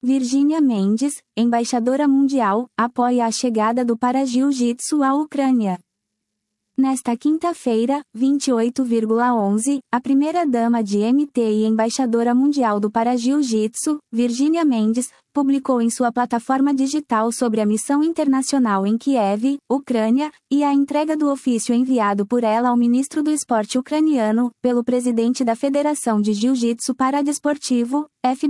Virgínia Mendes, embaixadora mundial, apoia a chegada do Para-Jiu-Jitsu à Ucrânia. Nesta quinta-feira, 28,11, a primeira-dama de MT e embaixadora mundial do Para-Jiu-Jitsu, Virgínia Mendes, publicou em sua plataforma digital sobre a missão internacional em Kiev, Ucrânia, e a entrega do ofício enviado por ela ao ministro do esporte ucraniano, pelo presidente da Federação de Jiu-Jitsu Paradesportivo,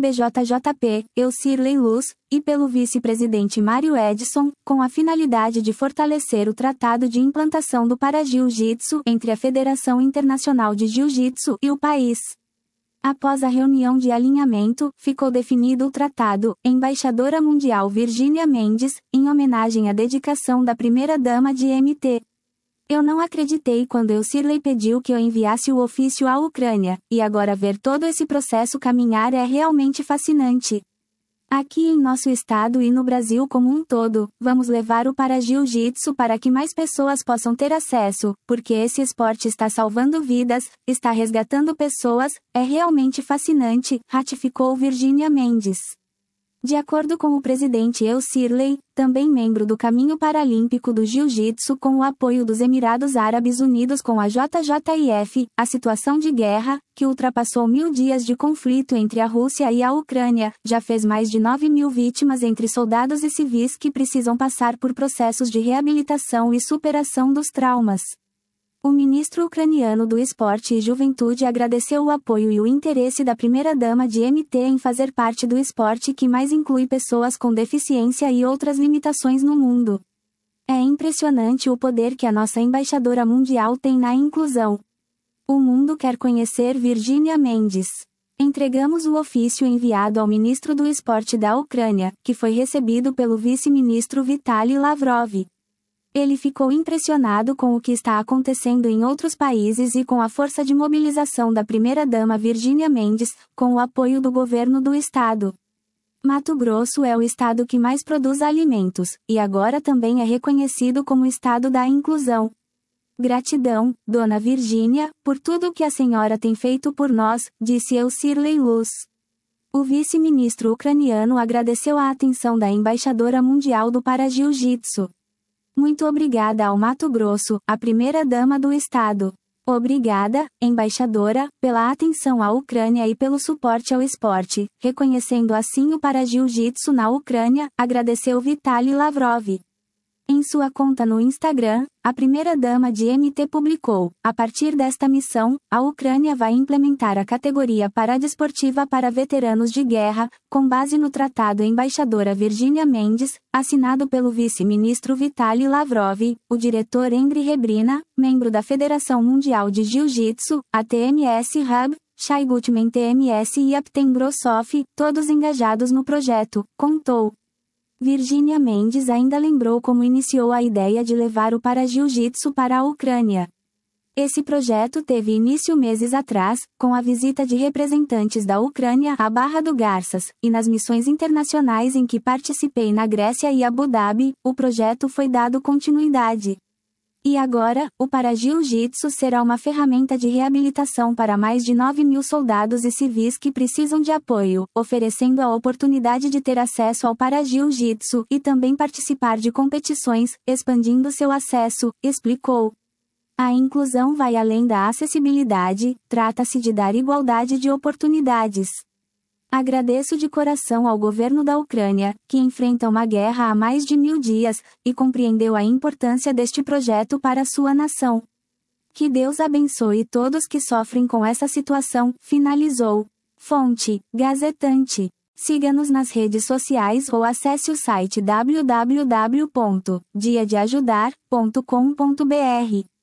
FBJJP, Eucirley Luz, e pelo vice-presidente Mário Edson, com a finalidade de fortalecer o Tratado de Implantação do Para-Jiu-Jitsu entre a Federação Internacional de Jiu-Jitsu e o país. Após a reunião de alinhamento, ficou definido o tratado, Embaixadora Mundial Virgínia Mendes, em homenagem à dedicação da primeira-dama de MT. Eu não acreditei quando Eucirley pediu que eu enviasse o ofício à Ucrânia, e agora ver todo esse processo caminhar é realmente fascinante. Aqui em nosso estado e no Brasil como um todo, vamos levar o Para-Jiu-Jitsu para que mais pessoas possam ter acesso, porque esse esporte está salvando vidas, está resgatando pessoas, é realmente fascinante, ratificou Virgínia Mendes. De acordo com o presidente Eucirley, também membro do Caminho Paralímpico do Jiu-Jitsu com o apoio dos Emirados Árabes Unidos com a JJIF, a situação de guerra, que ultrapassou 1000 dias de conflito entre a Rússia e a Ucrânia, já fez mais de 9.000 vítimas entre soldados e civis que precisam passar por processos de reabilitação e superação dos traumas. O ministro ucraniano do Esporte e Juventude agradeceu o apoio e o interesse da primeira-dama de MT em fazer parte do esporte que mais inclui pessoas com deficiência e outras limitações no mundo. É impressionante o poder que a nossa embaixadora mundial tem na inclusão. O mundo quer conhecer Virgínia Mendes. Entregamos o ofício enviado ao ministro do Esporte da Ucrânia, que foi recebido pelo vice-ministro Vitaly Lavrov. Ele ficou impressionado com o que está acontecendo em outros países e com a força de mobilização da primeira-dama Virgínia Mendes, com o apoio do governo do estado. Mato Grosso é o estado que mais produz alimentos, e agora também é reconhecido como estado da inclusão. Gratidão, Dona Virgínia, por tudo que a senhora tem feito por nós, disse Eucirley Luz. O vice-ministro ucraniano agradeceu a atenção da embaixadora mundial do Para-Jiu-Jitsu. Muito obrigada ao Mato Grosso, a primeira-dama do estado. Obrigada, embaixadora, pela atenção à Ucrânia e pelo suporte ao esporte, reconhecendo assim o Para-Jiu-Jitsu na Ucrânia, agradeceu Vitaly Lavrov. Em sua conta no Instagram, a primeira-dama de MT publicou: a partir desta missão, a Ucrânia vai implementar a categoria paradesportiva para veteranos de guerra, com base no Tratado Embaixadora Virgínia Mendes, assinado pelo vice-ministro Vitaly Lavrov, o diretor Engri Rebrina, membro da Federação Mundial de Jiu-Jitsu, a TMS Hub, Shai Gutman TMS e Aptem Brossoff, todos engajados no projeto, contou. Virgínia Mendes ainda lembrou como iniciou a ideia de levar o Para-Jiu-Jitsu para a Ucrânia. Esse projeto teve início meses atrás, com a visita de representantes da Ucrânia à Barra do Garças, e nas missões internacionais em que participei na Grécia e Abu Dhabi, o projeto foi dado continuidade. E agora, o Para-Jiu-Jitsu será uma ferramenta de reabilitação para mais de 9.000 soldados e civis que precisam de apoio, oferecendo a oportunidade de ter acesso ao Para-Jiu-Jitsu e também participar de competições, expandindo seu acesso, explicou. A inclusão vai além da acessibilidade, trata-se de dar igualdade de oportunidades. Agradeço de coração ao governo da Ucrânia, que enfrenta uma guerra há mais de 1000 dias, e compreendeu a importância deste projeto para sua nação. Que Deus abençoe todos que sofrem com essa situação, finalizou. Fonte: Gazetante. Siga-nos nas redes sociais ou acesse o site www.diadeajudar.com.br.